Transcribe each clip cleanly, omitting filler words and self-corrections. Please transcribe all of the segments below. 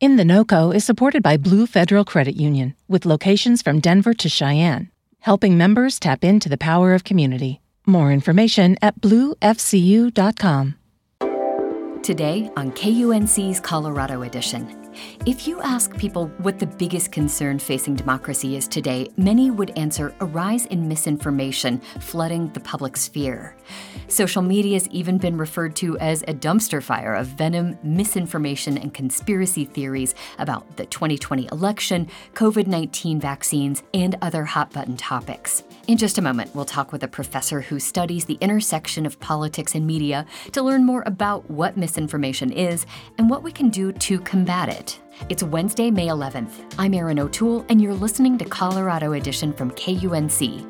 In the NOCO is supported by Blue Federal Credit Union, with locations from Denver to Cheyenne, helping members tap into the power of community. More information at bluefcu.com. Today on KUNC's Colorado Edition. If you ask people what the biggest concern facing democracy is today, many would answer a rise in misinformation flooding the public sphere. Social media has even been referred to as a dumpster fire of venom, misinformation, and conspiracy theories about the 2020 election, COVID-19 vaccines, and other hot-button topics. In just a moment, we'll talk with a professor who studies the intersection of politics and media to learn more about what misinformation is and what we can do to combat it. It's Wednesday, May 11th. I'm Erin O'Toole, and you're listening to Colorado Edition from KUNC.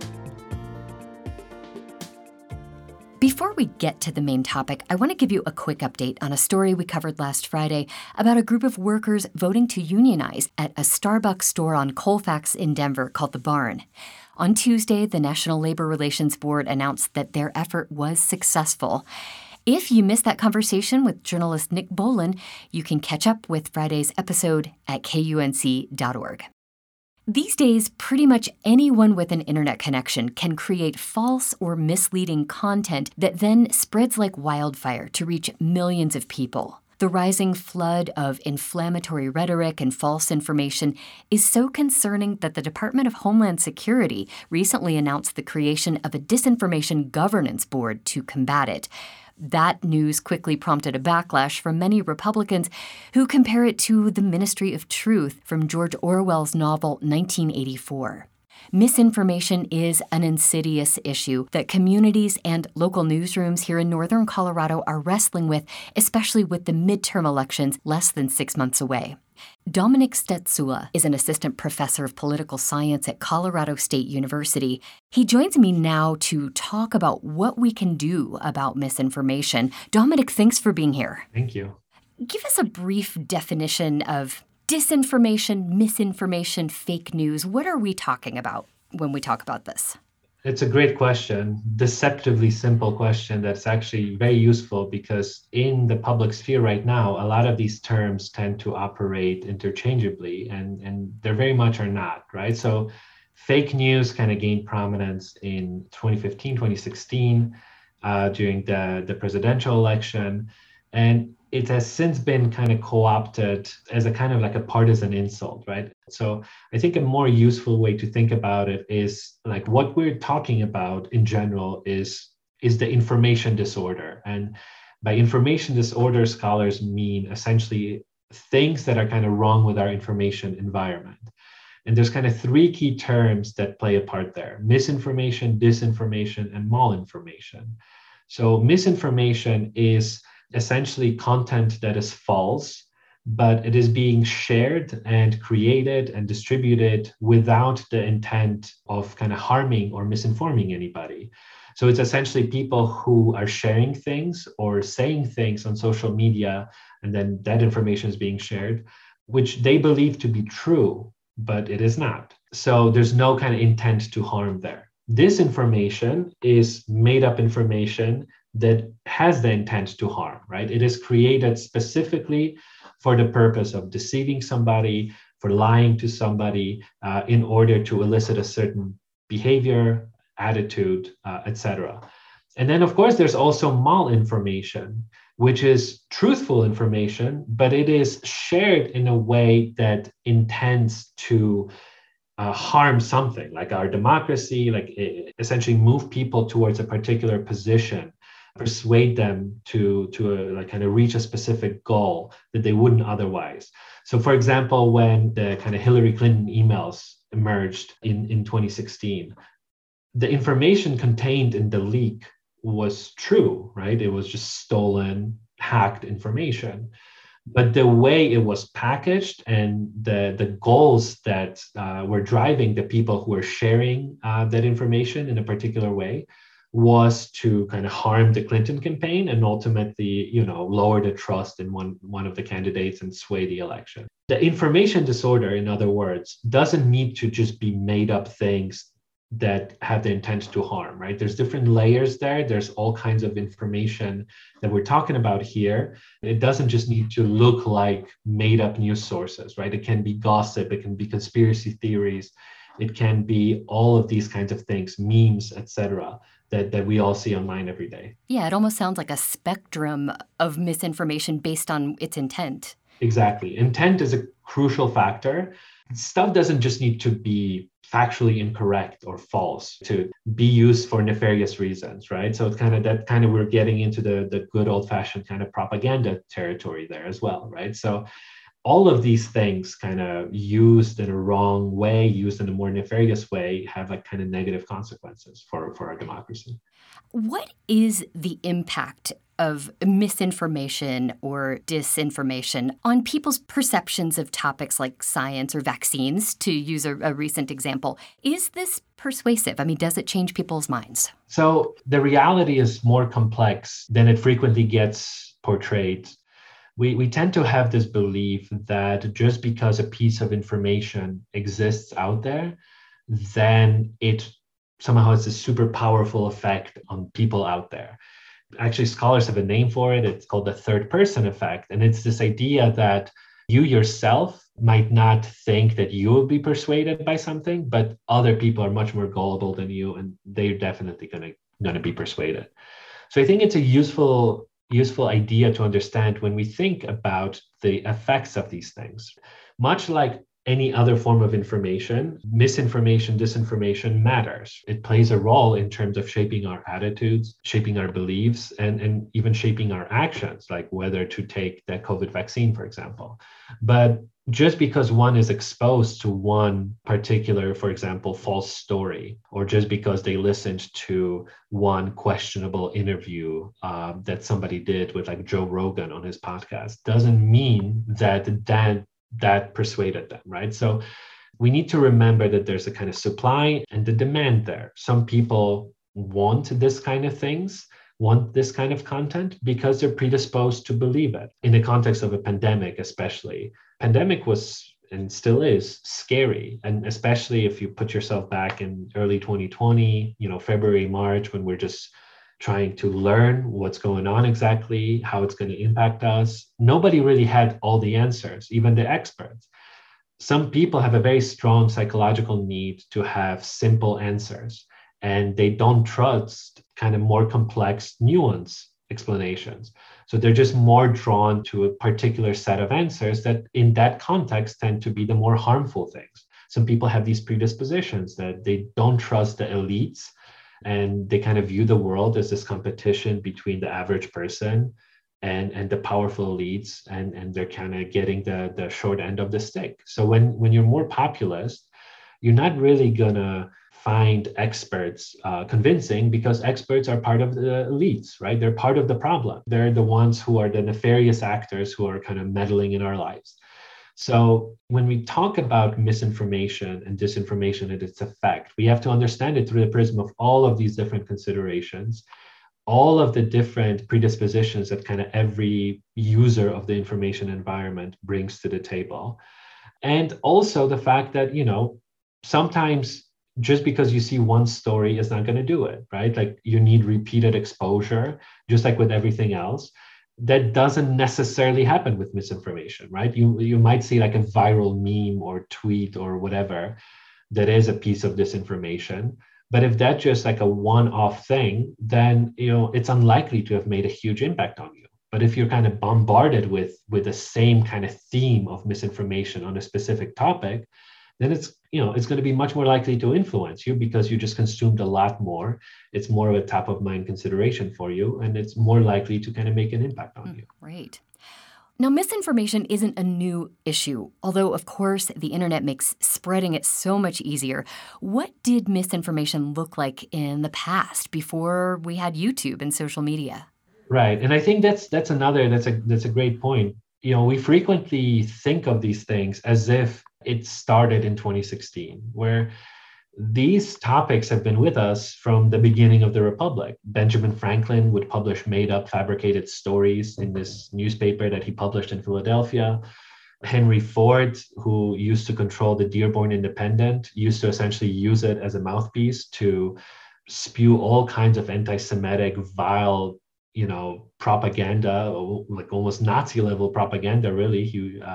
Before we get to the main topic, I want to give you a quick update on a story we covered last Friday about a group of workers voting to unionize at a Starbucks store on Colfax in Denver called The Barn. On Tuesday, the National Labor Relations Board announced that their effort was successful. If you missed that conversation with journalist Nick Boland, you can catch up with Friday's episode at kunc.org. These days, pretty much anyone with an internet connection can create false or misleading content that then spreads like wildfire to reach millions of people. The rising flood of inflammatory rhetoric and false information is so concerning that the Department of Homeland Security recently announced the creation of a disinformation governance board to combat it. That news quickly prompted a backlash from many Republicans who compare it to the Ministry of Truth from George Orwell's novel 1984. Misinformation is an insidious issue that communities and local newsrooms here in northern Colorado are wrestling with, especially with the midterm elections less than 6 months away. Dominic Stetsula is an assistant professor of political science at Colorado State University. He joins me now to talk about what we can do about misinformation. Dominic, thanks for being here. Thank you. Give us a brief definition of disinformation, misinformation, fake news. What are we talking about when we talk about this? It's a great question, deceptively simple question that's actually very useful because in the public sphere right now, a lot of these terms tend to operate interchangeably and they very much are not, right? So fake news kind of gained prominence in 2015, 2016 during the presidential election. And it has since been kind of co-opted as a kind of like a partisan insult, right? So I think a more useful way to think about it is like what we're talking about in general is the information disorder. And by information disorder, scholars mean essentially things that are kind of wrong with our information environment. And there's kind of three key terms that play a part there: misinformation, disinformation, and malinformation. So misinformation is essentially content that is false, but it is being shared and created and distributed without the intent of kind of harming or misinforming anybody. So it's essentially people who are sharing things or saying things on social media, and then that information is being shared, which they believe to be true, but it is not. So there's no kind of intent to harm there. Disinformation is made up information that has the intent to harm, right? It is created specifically for the purpose of deceiving somebody, for lying to somebody in order to elicit a certain behavior, attitude, etc. And then, of course, there's also malinformation, which is truthful information, but it is shared in a way that intends to harm something, like our democracy, like essentially move people towards a particular position, persuade them to like kind of reach a specific goal that they wouldn't otherwise. So for example, when the kind of Hillary Clinton emails emerged in 2016, the information contained in the leak was true, right? It was just stolen, hacked information. But the way it was packaged and the goals that were driving the people who were sharing that information in a particular way was to kind of harm the Clinton campaign and ultimately, lower the trust in one of the candidates and sway the election. The information disorder, in other words, doesn't need to just be made up things that have the intent to harm, right? There's different layers there. There's all kinds of information that we're talking about here. It doesn't just need to look like made up news sources, right? It can be gossip, it can be conspiracy theories, it can be all of these kinds of things, memes, etc., that we all see online every day. Yeah, it almost sounds like a spectrum of misinformation based on its intent. Exactly. Intent is a crucial factor. Stuff doesn't just need to be factually incorrect or false to be used for nefarious reasons, right? So it's kind of we're getting into the good old fashioned kind of propaganda territory there as well, right? So all of these things kind of used in a wrong way, used in a more nefarious way, have like kind of negative consequences for our democracy. What is the impact of misinformation or disinformation on people's perceptions of topics like science or vaccines, to use a recent example? Is this persuasive? I mean, does it change people's minds? So the reality is more complex than it frequently gets portrayed. We tend to have this belief that just because a piece of information exists out there, then it somehow has a super powerful effect on people out there. Actually, scholars have a name for it. It's called the third person effect. And it's this idea that you yourself might not think that you will be persuaded by something, but other people are much more gullible than you, and they're definitely gonna be persuaded. So I think it's a useful idea to understand when we think about the effects of these things. Much like any other form of information, misinformation, disinformation matters. It plays a role in terms of shaping our attitudes, shaping our beliefs, and even shaping our actions, like whether to take the COVID vaccine, for example. But just because one is exposed to one particular, for example, false story, or just because they listened to one questionable interview that somebody did with like Joe Rogan on his podcast, doesn't mean that persuaded them, right? So we need to remember that there's a kind of supply and the demand there. Some people want this kind of things, want this kind of content because they're predisposed to believe it. In the context of a pandemic, especially, pandemic was and still is scary. And especially if you put yourself back in early 2020, February, March, when we're just trying to learn what's going on exactly, how it's going to impact us. Nobody really had all the answers, even the experts. Some people have a very strong psychological need to have simple answers, and they don't trust kind of more complex, nuanced explanations. So they're just more drawn to a particular set of answers that in that context tend to be the more harmful things. Some people have these predispositions that they don't trust the elites, and they kind of view the world as this competition between the average person and the powerful elites, and they're kind of getting the short end of the stick. So when you're more populist, you're not really gonna find experts convincing, because experts are part of the elites, right? They're part of the problem. They're the ones who are the nefarious actors who are kind of meddling in our lives. So when we talk about misinformation and disinformation and its effect, we have to understand it through the prism of all of these different considerations, all of the different predispositions that kind of every user of the information environment brings to the table. And also the fact that, sometimes just because you see one story is not going to do it, right? Like you need repeated exposure, just like with everything else. That doesn't necessarily happen with misinformation, right? You might see like a viral meme or tweet or whatever that is a piece of disinformation. But if that's just like a one-off thing, then it's unlikely to have made a huge impact on you. But if you're kind of bombarded with the same kind of theme of misinformation on a specific topic, then it's going to be much more likely to influence you because you just consumed a lot more. It's more of a top of mind consideration for you, and it's more likely to kind of make an impact on you. Right. Now, misinformation isn't a new issue, although, of course, the internet makes spreading it so much easier. What did misinformation look like in the past before we had YouTube and social media? Right. And I think that's a great point. We frequently think of these things as if it started in 2016, where these topics have been with us from the beginning of the Republic. Benjamin Franklin would publish made-up, fabricated stories in this newspaper that he published in Philadelphia. Henry Ford, who used to control the Dearborn Independent, used to essentially use it as a mouthpiece to spew all kinds of anti-Semitic, vile, propaganda, like almost Nazi level propaganda, really.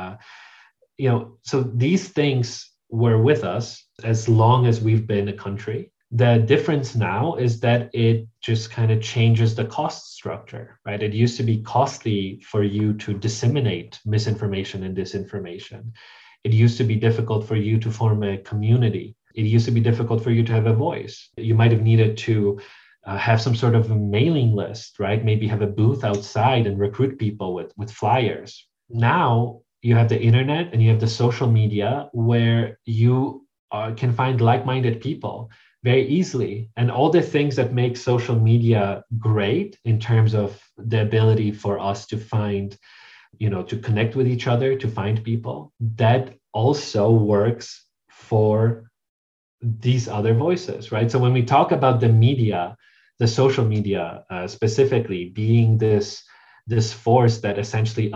So these things were with us as long as we've been a country. The difference now is that it just kind of changes the cost structure, right? It used to be costly for you to disseminate misinformation and disinformation. It used to be difficult for you to form a community. It used to be difficult for you to have a voice. You might have needed to have some sort of a mailing list, right? Maybe have a booth outside and recruit people with flyers. Now you have the internet and you have the social media where you can find like-minded people very easily. And all the things that make social media great in terms of the ability for us to find, to connect with each other, to find people, that also works for these other voices, right? So when we talk about the media, the social media specifically being this force that essentially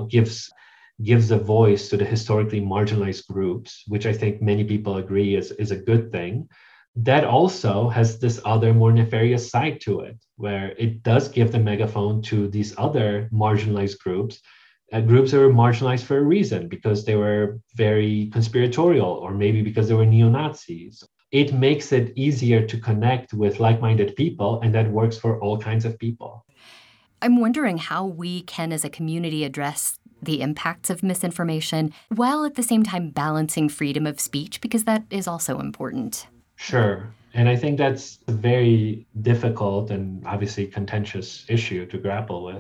gives a voice to the historically marginalized groups, which I think many people agree is a good thing, that also has this other more nefarious side to it, where it does give the megaphone to these other marginalized groups, groups that were marginalized for a reason, because they were very conspiratorial, or maybe because they were neo-Nazis. It makes it easier to connect with like-minded people, and that works for all kinds of people. I'm wondering how we can, as a community, address the impacts of misinformation while at the same time balancing freedom of speech, because that is also important. Sure. And I think that's a very difficult and obviously contentious issue to grapple with.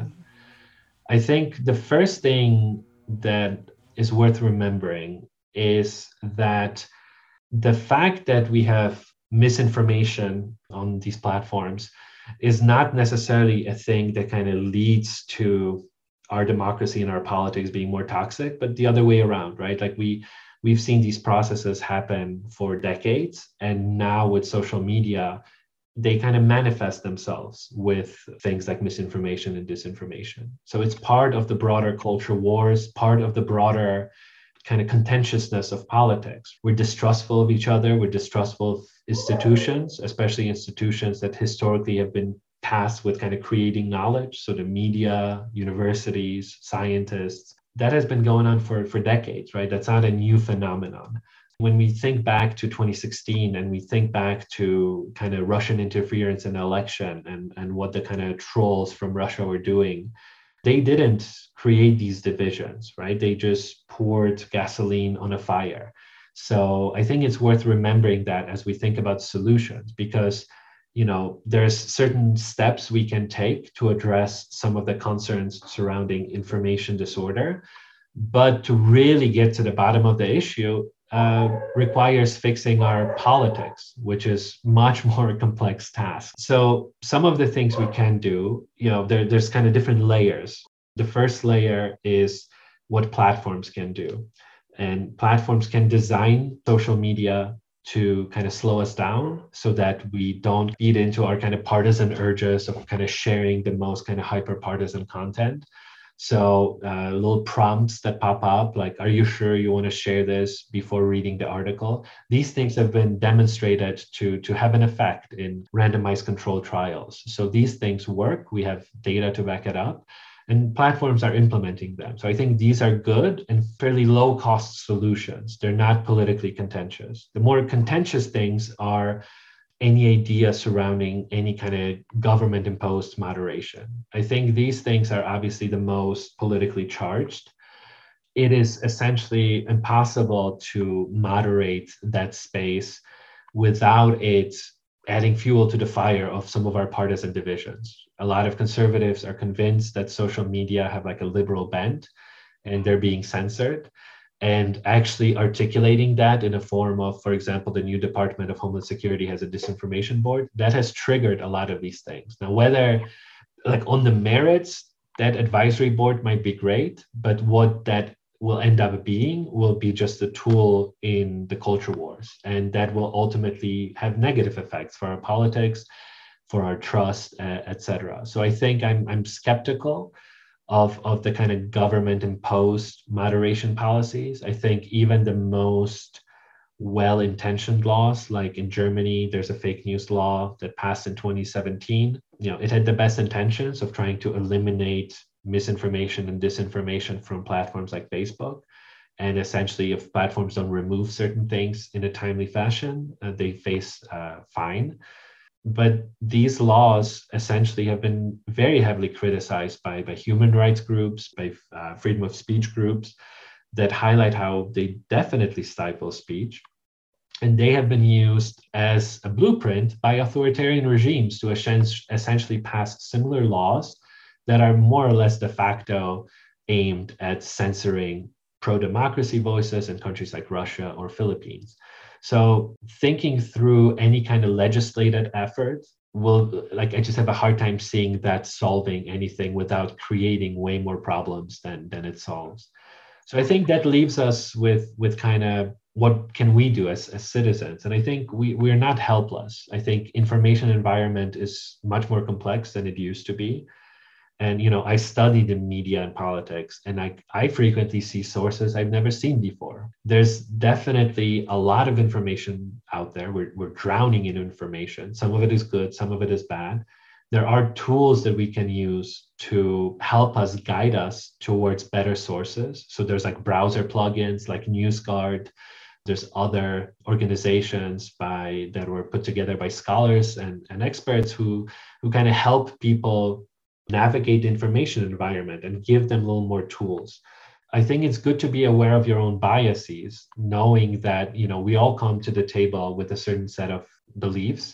I think the first thing that is worth remembering is that the fact that we have misinformation on these platforms is not necessarily a thing that kind of leads to our democracy and our politics being more toxic, but the other way around, right? Like we've seen these processes happen for decades, and now with social media, they kind of manifest themselves with things like misinformation and disinformation. So it's part of the broader culture wars, part of the broader kind of contentiousness of politics. We're distrustful of each other. We're distrustful of institutions, especially institutions that historically have been tasked with kind of creating knowledge. So the media, universities, scientists, that has been going on for decades, right? That's not a new phenomenon. When we think back to 2016 and we think back to kind of Russian interference in the election and what the kind of trolls from Russia were doing, they didn't create these divisions, right? They just poured gasoline on a fire. So I think it's worth remembering that as we think about solutions, because there's certain steps we can take to address some of the concerns surrounding information disorder. But to really get to the bottom of the issue requires fixing our politics, which is much more complex task. So some of the things we can do, there's kind of different layers. The first layer is what platforms can do. And platforms can design social media to kind of slow us down so that we don't feed into our kind of partisan urges of kind of sharing the most kind of hyper partisan content. So little prompts that pop up, like, are you sure you want to share this before reading the article? These things have been demonstrated to have an effect in randomized controlled trials. So these things work. We have data to back it up, and platforms are implementing them. So I think these are good and fairly low cost solutions. They're not politically contentious. The more contentious things are any idea surrounding any kind of government imposed moderation. I think these things are obviously the most politically charged. It is essentially impossible to moderate that space without it adding fuel to the fire of some of our partisan divisions. A lot of conservatives are convinced that social media have like a liberal bent and they're being censored. And actually articulating that in a form of, for example, the new Department of Homeland Security has a disinformation board, that has triggered a lot of these things. Now, whether like on the merits, that advisory board might be great, but what that will end up being will be just a tool in the culture wars. And that will ultimately have negative effects for our politics, for our trust, et cetera. So I think I'm skeptical of the kind of government imposed moderation policies. I think even the most well-intentioned laws, like in Germany, there's a fake news law that passed in 2017. It had the best intentions of trying to eliminate misinformation and disinformation from platforms like Facebook. And essentially, if platforms don't remove certain things in a timely fashion, they face a fine. But these laws essentially have been very heavily criticized by human rights groups, by freedom of speech groups, that highlight how they definitely stifle speech. And they have been used as a blueprint by authoritarian regimes to essentially pass similar laws that are more or less de facto aimed at censoring pro-democracy voices in countries like Russia or Philippines. So thinking through any kind of legislated effort I just have a hard time seeing that solving anything without creating way more problems than it solves. So I think that leaves us with kind of what can we do as citizens? And I think we're not helpless. I think information environment is much more complex than it used to be. And, I studied in media and politics, and I frequently see sources I've never seen before. There's definitely a lot of information out there. We're drowning in information. Some of it is good, some of it is bad. There are tools that we can use to help us guide us towards better sources. So there's like browser plugins like NewsGuard. There's other organizations that were put together by scholars and experts who kind of help people navigate the information environment and give them a little more tools. I think it's good to be aware of your own biases, knowing that, we all come to the table with a certain set of beliefs.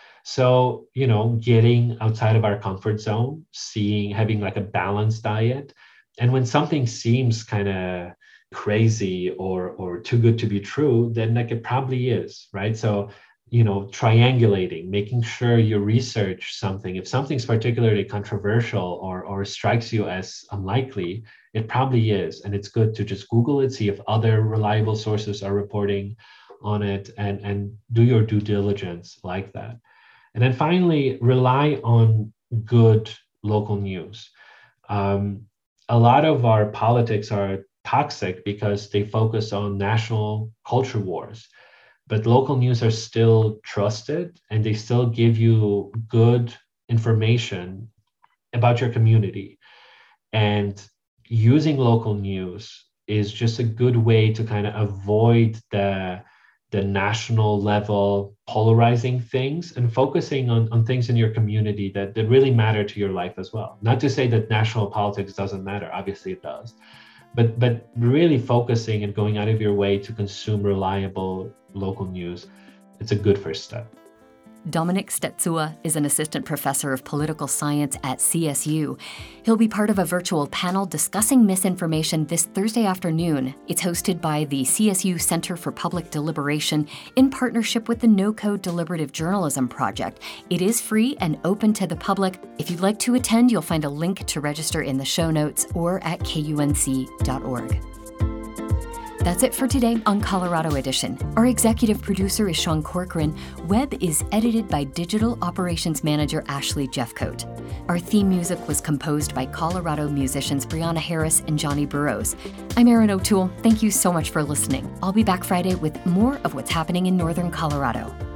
So, getting outside of our comfort zone, having like a balanced diet. And when something seems kind of crazy or too good to be true, then like it probably is, right? So triangulating, making sure you research something. If something's particularly controversial or strikes you as unlikely, it probably is. And it's good to just Google it, see if other reliable sources are reporting on it, and do your due diligence like that. And then finally, rely on good local news. A lot of our politics are toxic because they focus on national culture wars. But local news are still trusted, and they still give you good information about your community. And using local news is just a good way to kind of avoid the national level polarizing things and focusing on things in your community that really matter to your life as well. Not to say that national politics doesn't matter, obviously it does. But really focusing and going out of your way to consume reliable local news, it's a good first step. Dominik Stetzua is an assistant professor of political science at CSU. He'll be part of a virtual panel discussing misinformation this Thursday afternoon. It's hosted by the CSU Center for Public Deliberation in partnership with the No Code Deliberative Journalism Project. It is free and open to the public. If you'd like to attend, you'll find a link to register in the show notes or at kunc.org. That's it for today on Colorado Edition. Our executive producer is Sean Corcoran. Web is edited by Digital Operations Manager Ashley Jeffcoat. Our theme music was composed by Colorado musicians Brianna Harris and Johnny Burrows. I'm Erin O'Toole. Thank you so much for listening. I'll be back Friday with more of what's happening in Northern Colorado.